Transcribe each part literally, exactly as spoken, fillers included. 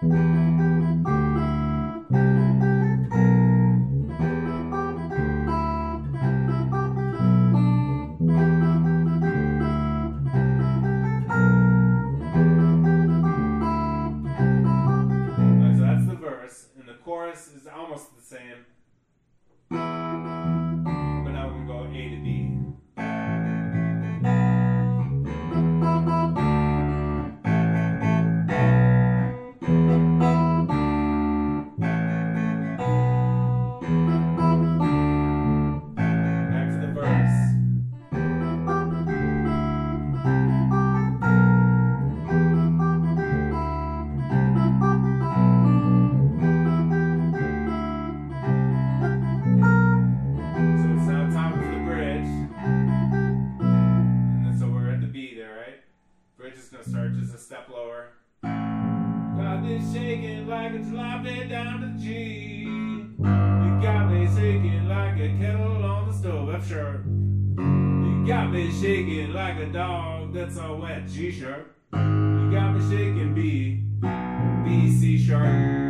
Is almost the same, but now we're going to go A to B. Back to the verse. Start just a step lower. Got me shaking like a jalopy down to G. You got me shaking like a kettle on the stove, F sharp. You got me shaking like a dog that's all wet, G sharp. You got me shaking B, B, C sharp.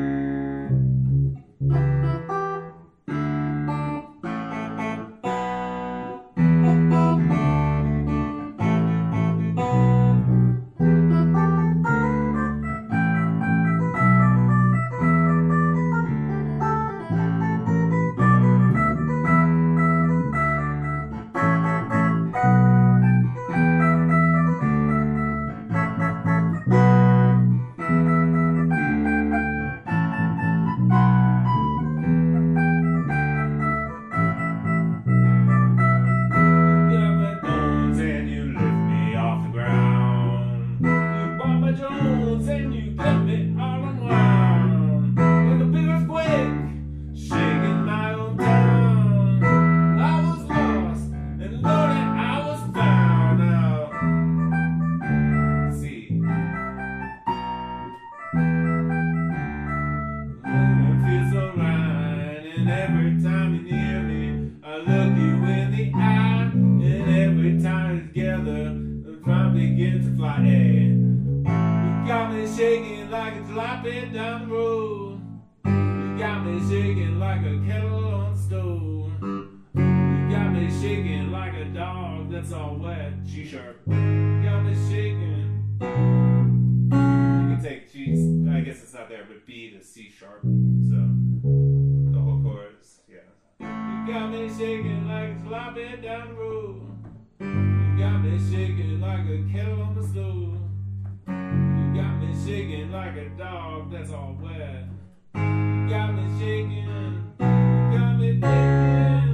Shaking like a jalopy down the road. You got me shaking like a kettle on the stove. You got me shaking like a dog that's all wet, G sharp. You got me shaking. You can take G, I guess it's not there, but B to C sharp. So the whole chorus, yeah. You got me shaking like a jalopy down the road. You got me shaking like a kettle on the stove. Got me shaking like a dog that's all wet. You got me shaking, you got me shaking.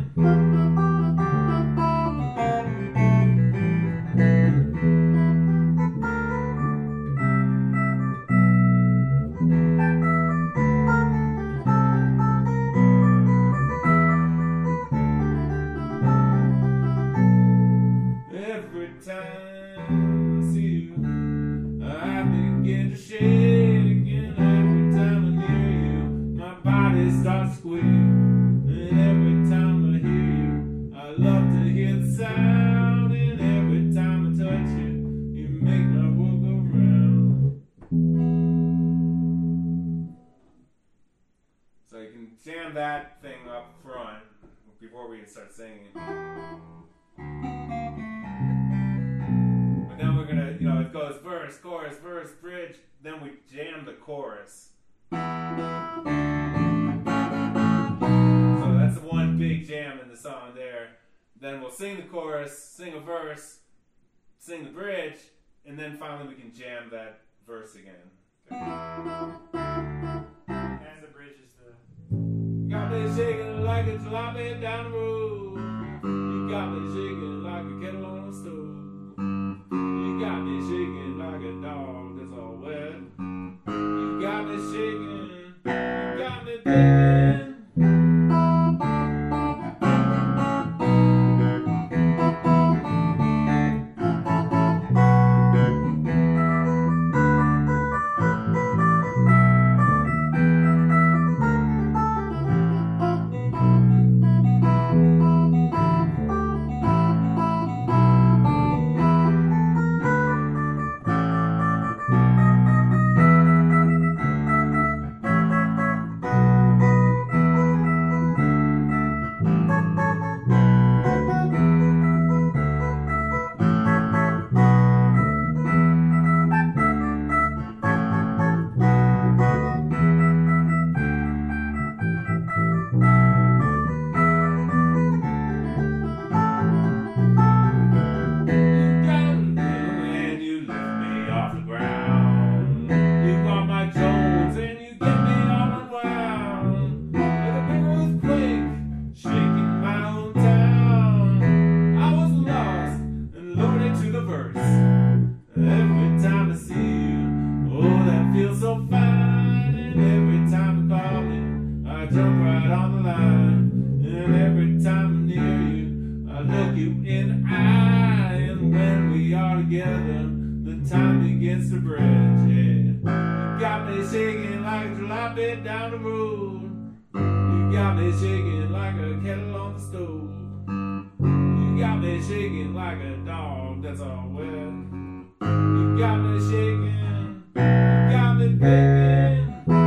Every time I see you, I begin to shake, and every time I near you, my body starts to squeak. And every time I hear you, I love to hear the sound. And every time I touch you, you make my world go round. So you can jam that thing up front before we can start singing. Then we're gonna, you know, it goes verse, chorus, verse, bridge, then we jam the chorus. So that's the one big jam in the song there. Then we'll sing the chorus, sing a verse, sing the bridge, and then finally we can jam that verse again. Okay. And the bridge is the... Got me shaking like a jalopy down the road. You got me shaking like a kettle on the stove. You got me shaking like a dog that's all wet. You got me shaking, you got me baking. shaking like a jalopy down the road. You got me shaking like a kettle on the stove. You got me shaking like a dog that's all wet. You got me shaking, you got me begging.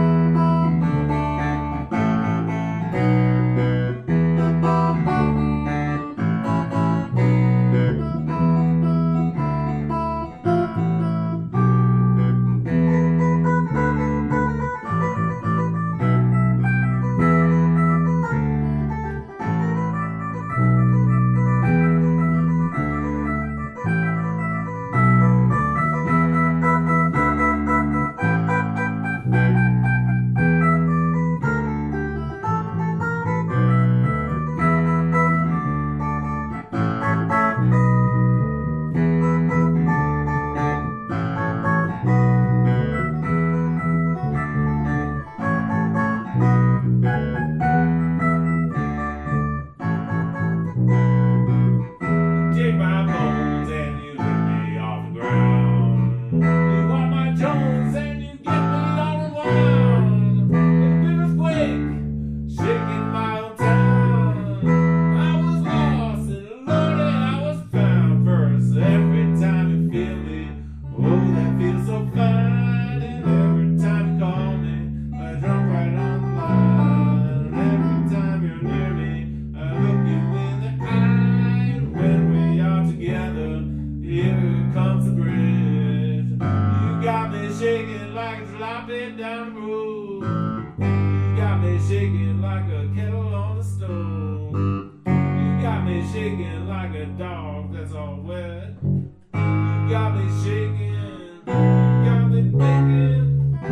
Take my bones and you lift me off the ground. You want my Jones and you get me all around. It's been a quake, shaking my old town. I was lost and Lord and I was found. First, every time you feel me, oh that feels so fine. And every time you call me, I jump right on the line. And every time you're near me, I look you in the eye. And when we together, here comes the bridge. You got me shaking like a jalopy down the road. You got me shaking like a kettle on the stove. You got me shaking like a dog that's all wet. You got me shaking, you got me begging.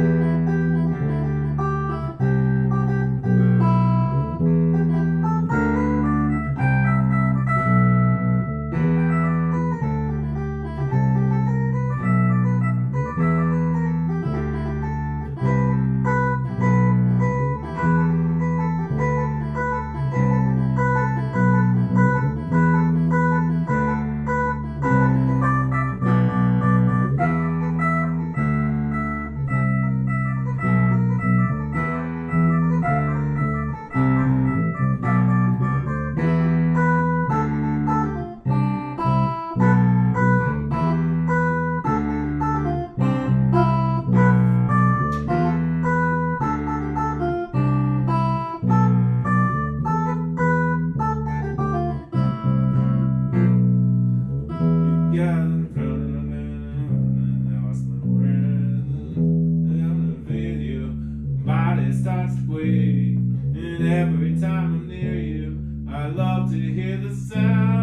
Starts to wake, and every time I'm near you, I love to hear the sound.